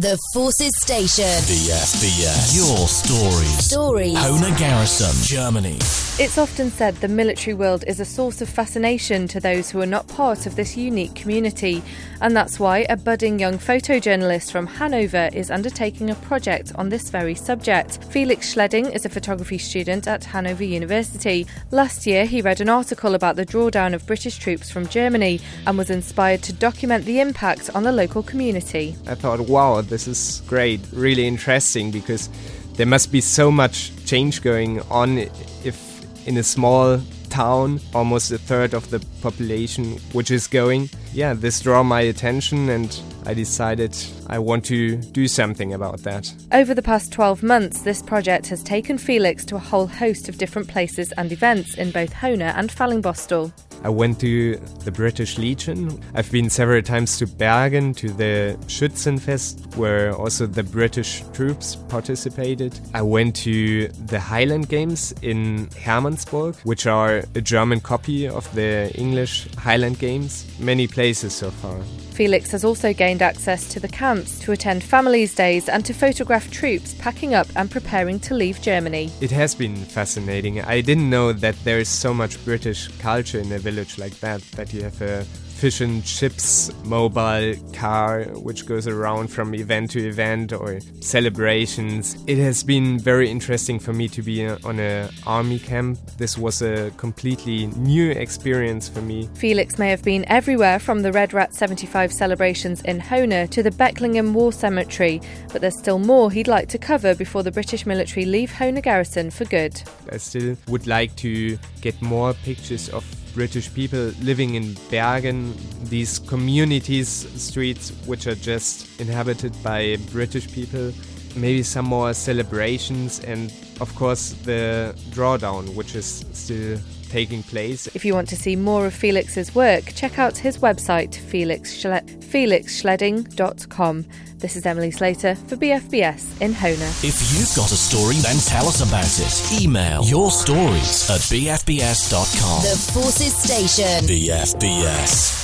The Forces Station. BFBS. Your stories. Hohne Garrison, Germany. It's often said the military world is a source of fascination to those who are not part of this unique community. And that's why a budding young photojournalist from Hanover is undertaking a project on this very subject. Felix Schleding is a photography student at Hanover University. Last year, he read an article about the drawdown of British troops from Germany and was inspired to document the impact on the local community. I thought, wow, this is great, really interesting, because there must be so much change going on if in a small town, almost a third of the population which is going. Yeah, this drew my attention and I decided I want to do something about that. Over the past 12 months, this project has taken Felix to a whole host of different places and events in both Hohne and Fallingbostel. I went to the British Legion. I've been several times to Bergen, to the Schützenfest, where also the British troops participated. I went to the Highland Games in Hermannsburg, which are a German copy of the English Highland Games. Many places so far. Felix has also gained access to the camps, to attend families' days and to photograph troops packing up and preparing to leave Germany. It has been fascinating. I didn't know that there is so much British culture in a village like that you have a fish and chips mobile car which goes around from event to event or celebrations. It has been very interesting for me to be on an army camp. This was a completely new experience for me. Felix may have been everywhere from the Red Rat 75 celebrations in Hohne to the Becklingham War Cemetery, but there's still more he'd like to cover before the British military leave Hohne Garrison for good. I still would like to get more pictures of British people living in Bergen, these communities, streets which are just inhabited by British people, maybe some more celebrations and of course the drawdown which is still taking place. If you want to see more of Felix's work, check out his website felixschleding.com. This is Emily Slater for BFBS in Hohne. If you've got a story, then tell us about it. Email your stories at bfbs.com. The Forces Station. BFBS.